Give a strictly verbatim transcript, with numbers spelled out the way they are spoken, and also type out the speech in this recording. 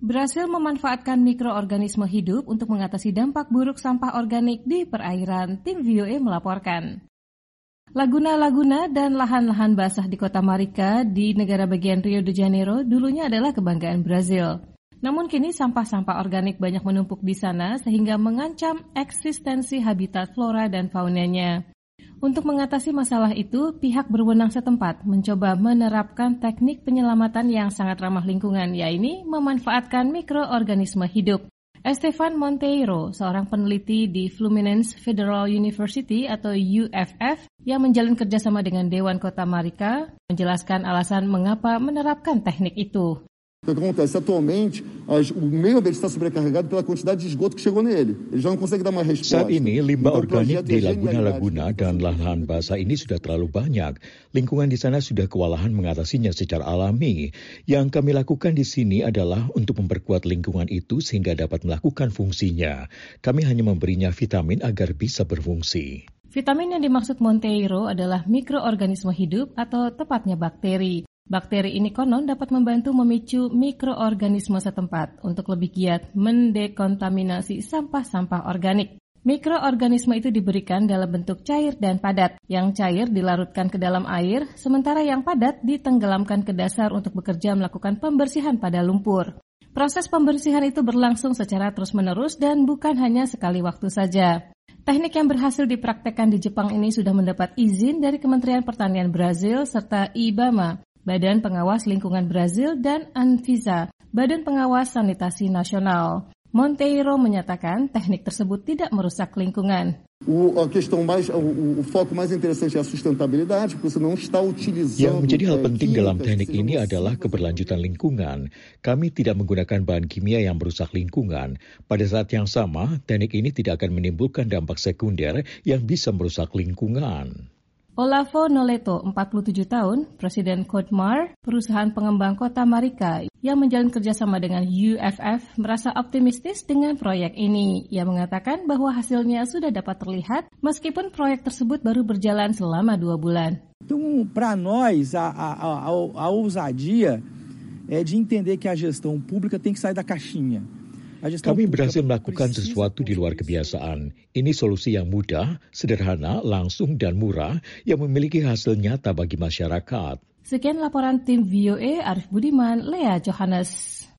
Brasil memanfaatkan mikroorganisme hidup untuk mengatasi dampak buruk sampah organik di perairan, tim V O A melaporkan. Laguna-laguna dan lahan-lahan basah di kota Marica di negara bagian Rio de Janeiro dulunya adalah kebanggaan Brazil. Namun kini sampah-sampah organik banyak menumpuk di sana sehingga mengancam eksistensi habitat flora dan faunanya. Untuk mengatasi masalah itu, pihak berwenang setempat mencoba menerapkan teknik penyelamatan yang sangat ramah lingkungan, yaitu memanfaatkan mikroorganisme hidup. Esteban Monteiro, seorang peneliti di Fluminense Federal University atau U F F yang menjalin kerjasama dengan Dewan Kota Marica, menjelaskan alasan mengapa menerapkan teknik itu. O que acontece atualmente, as, o meio ambiente está sobrecarregado pela quantidade de esgoto que chegou nele. Ele já não consegue dar uma resposta. Saat ini limbah organik di laguna-laguna dan lahan basah ini sudah terlalu banyak. Lingkungan di sana sudah kewalahan mengatasinya secara alami. Yang kami lakukan di sini adalah untuk memperkuat lingkungan itu sehingga dapat melakukan fungsinya. Kami hanya memberinya vitamin agar bisa berfungsi. Vitamin yang dimaksud Monteiro adalah mikroorganisme hidup atau tepatnya bakteri. Bakteri ini konon dapat membantu memicu mikroorganisme setempat untuk lebih giat mendekontaminasi sampah-sampah organik. Mikroorganisme itu diberikan dalam bentuk cair dan padat. Yang cair dilarutkan ke dalam air, sementara yang padat ditenggelamkan ke dasar untuk bekerja melakukan pembersihan pada lumpur. Proses pembersihan itu berlangsung secara terus-menerus dan bukan hanya sekali waktu saja. Teknik yang berhasil dipraktekkan di Jepang ini sudah mendapat izin dari Kementerian Pertanian Brazil serta IBAMA, Badan Pengawas Lingkungan Brazil, dan Anvisa, Badan Pengawas Sanitasi Nasional. Monteiro menyatakan teknik tersebut tidak merusak lingkungan. O, a questão mais, o, o foco mais interessante é a sustentabilidade, porque você não está utilizando. Yang menjadi hal penting dalam teknik ini adalah keberlanjutan lingkungan. Kami tidak menggunakan bahan kimia yang merusak lingkungan. Pada saat yang sama, teknik ini tidak akan menimbulkan dampak sekunder yang bisa merusak lingkungan. Olavo Noleto, empat puluh tujuh tahun, Presiden Codemar, perusahaan pengembang kota Marica yang menjalin kerjasama dengan U F F, merasa optimistis dengan proyek ini. Ia mengatakan bahwa hasilnya sudah dapat terlihat meskipun proyek tersebut baru berjalan selama dua bulan. Então, para nós, a, a, a, a ousadia é de entender que a gestão pública tem que sair da caixinha. Kami berhasil melakukan sesuatu di luar kebiasaan. Ini solusi yang mudah, sederhana, langsung, dan murah yang memiliki hasil nyata bagi masyarakat. Sekian laporan tim V O A, Arif Budiman, Lea Johannes.